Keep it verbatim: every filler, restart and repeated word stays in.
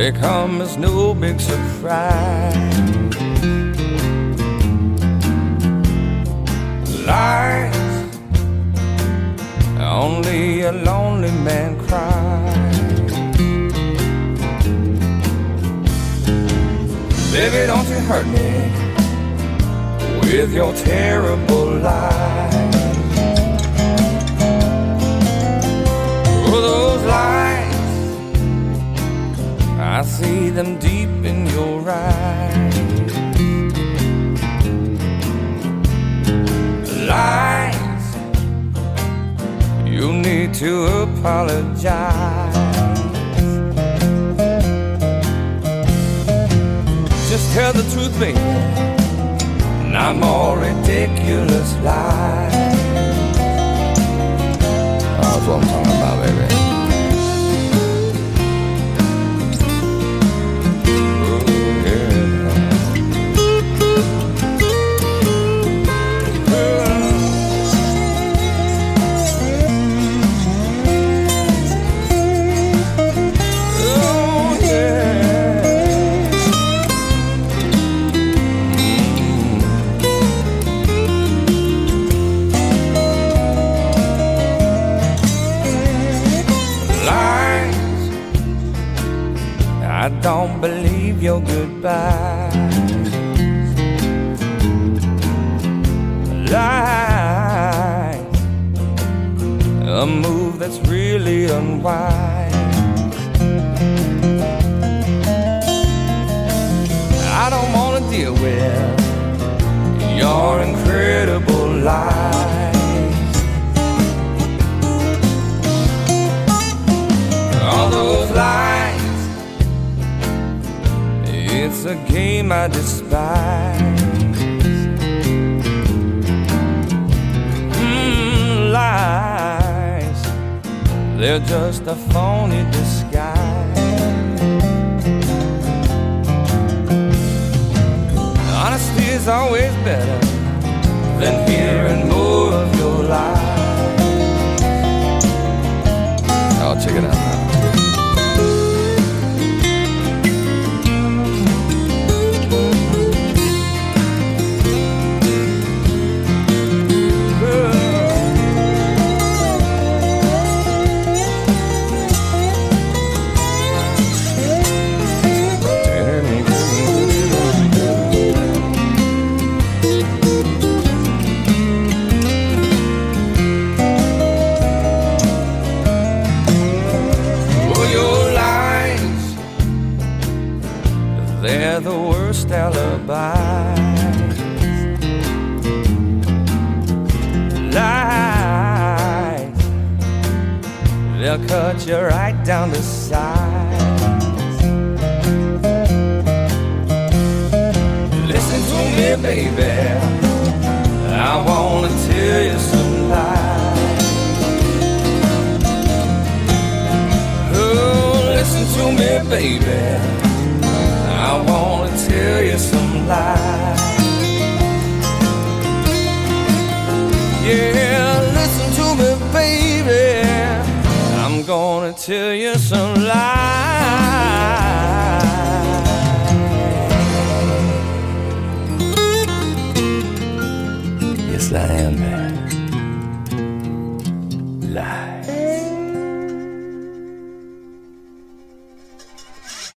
they come as no big surprise. Lies, only a lonely man cries. Baby, don't you hurt me with your terrible lies. Oh, those lies, I see them deep in your eyes. Lies, you need to apologize. Just tell the truth, baby, not more ridiculous lies. Oh, that's what I'm talking about, baby. I don't believe your goodbyes. Lies, a move that's really unwise. I don't want to deal with your incredible lies. All those lies, it's a game I despise. Mm, lies, they're just a phony disguise. Honesty is always better than hearing more of your lies. Oh, check it out now. They're the worst alibis. Lies, they'll cut you right down to size. Listen to me, baby, I wanna tell you some lies. Oh, listen to me, baby, I wanna tell you some lies. Yeah, listen to me, baby, I'm gonna tell you some lies. Yes, I am, man. Lies.